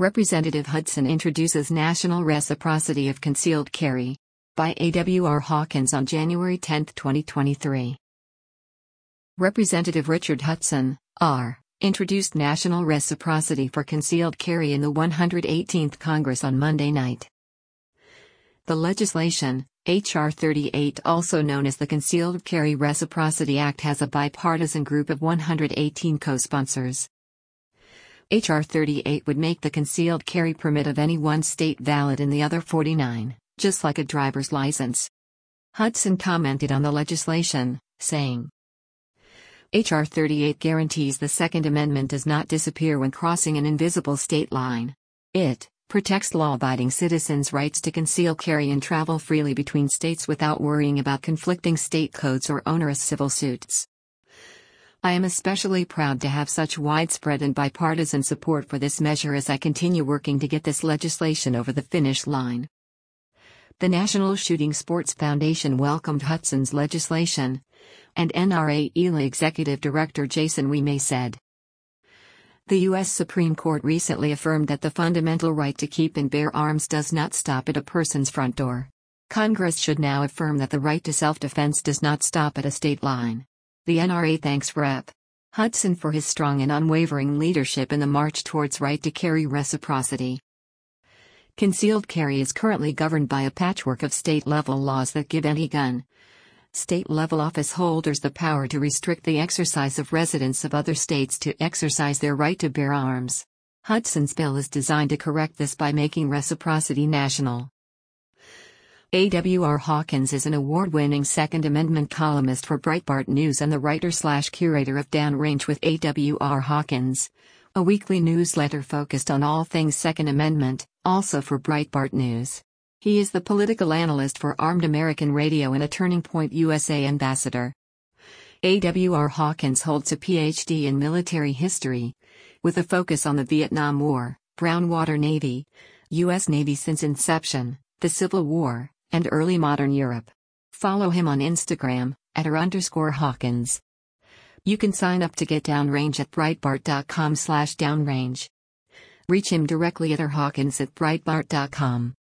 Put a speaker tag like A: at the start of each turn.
A: Representative Hudson introduces national reciprocity of concealed carry. By A.W.R. Hawkins on January 10, 2023. Representative Richard Hudson, R., introduced national reciprocity for concealed carry in the 118th Congress on Monday night. The legislation, H.R. 38, also known as the Concealed Carry Reciprocity Act, has a bipartisan group of 118 co-sponsors. H.R. 38 would make the concealed carry permit of any one state valid in the other 49, just like a driver's license. Hudson commented on the legislation, saying, H.R. 38 guarantees the Second Amendment does not disappear when crossing an invisible state line. It protects law-abiding citizens' rights to conceal carry and travel freely between states without worrying about conflicting state codes or onerous civil suits. I am especially proud to have such widespread and bipartisan support for this measure as I continue working to get this legislation over the finish line. The National Shooting Sports Foundation welcomed Hudson's legislation, and NRA-ELA Executive Director Jason Wimay said, the U.S. Supreme Court recently affirmed that the fundamental right to keep and bear arms does not stop at a person's front door. Congress should now affirm that the right to self-defense does not stop at a state line. The NRA thanks Rep. Hudson for his strong and unwavering leadership in the march towards right to carry reciprocity. Concealed carry is currently governed by a patchwork of state-level laws that give any gun state-level office holders the power to restrict the exercise of residents of other states to exercise their right to bear arms. Hudson's bill is designed to correct this by making reciprocity national. A.W.R. Hawkins is an award-winning Second Amendment columnist for Breitbart News and the writer/curator of Downrange with A.W.R. Hawkins, a weekly newsletter focused on all things Second Amendment, also for Breitbart News. He is the political analyst for Armed American Radio and a Turning Point USA ambassador. A.W.R. Hawkins holds a Ph.D. in military history, with a focus on the Vietnam War, Brown Water Navy, U.S. Navy since inception, the Civil War, and early modern Europe. Follow him on Instagram, @r_Hawkins. You can sign up to get Downrange at Breitbart.com/downrange. Reach him directly at rhawkins@breitbart.com.